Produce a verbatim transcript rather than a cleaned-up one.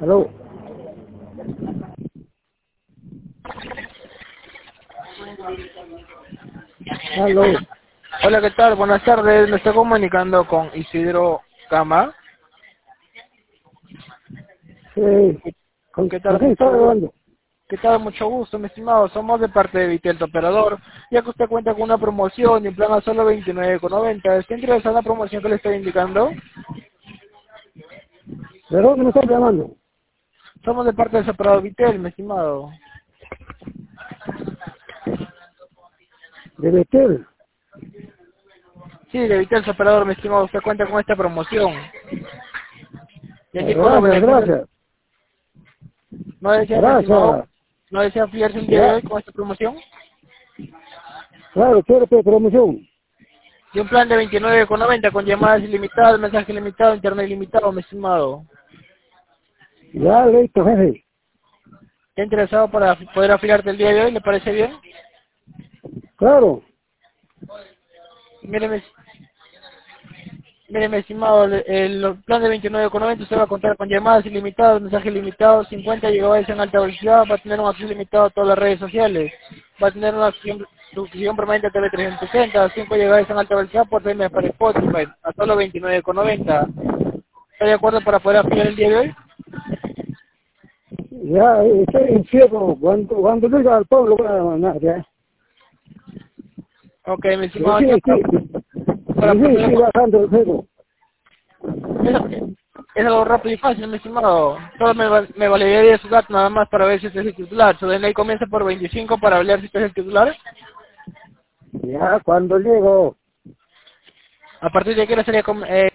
Aló. Aló. Hola, ¿qué tal? Buenas tardes. Me estoy comunicando con Isidro Cama. Sí. ¿Con, ¿Qué con tal? quién Mucho está gusto. hablando? ¿Qué tal? Mucho gusto, mi estimado. Somos de parte de Vitel, tu operador. Ya que usted cuenta con una promoción y en plan a solo veintinueve con noventa. ¿Está interesado en la promoción que le estoy indicando? ¿De dónde me está llamando? Somos de parte del operador Vitel, mi estimado. De Betel. Sí, de Vitel, su operador, mi estimado. Usted cuenta con esta promoción. Y aquí con los Gracias, beneficios, gracias. ¿no desea, mi estimado? Gracias. ¿No desea afiliarse el día de Ya. hoy con esta promoción? Claro, quiero que promoción. Y un plan de veintinueve con noventa con llamadas ilimitadas, mensaje ilimitado, internet ilimitado, mi estimado. Ya, listo, jefe. ¿Está interesado para poder afiliarte el día de hoy? ¿Le parece bien? Claro. Mire, mi, mire, mi estimado, el, el plan de veintinueve con noventa usted va a contar con llamadas ilimitadas, mensajes ilimitados, cincuenta gigabytes en alta velocidad, va a tener un acceso limitado a todas las redes sociales, va a tener una suscripción suscripción permanente a T V trescientos sesenta, cinco gigabytes en alta velocidad por seis meses para Spotify, a solo veintinueve con noventa. ¿Está de acuerdo para poder afiliar el día de hoy? Ya, estoy en ciego. Cuando, cuando llegue al pueblo voy a mandar, ya. Ok, mi Pero estimado, sí, ya para, sí. para Sí, sí, proceder sí, con... bajando el ciego. Es, es algo rápido y fácil, mi estimado. Solo me, val- me validaría su dato nada más para ver si usted es el titular. Su D N I comienza por veinticinco para validar si usted es el titular. Ya, cuando llego. A partir de aquí le sería... com- Eh,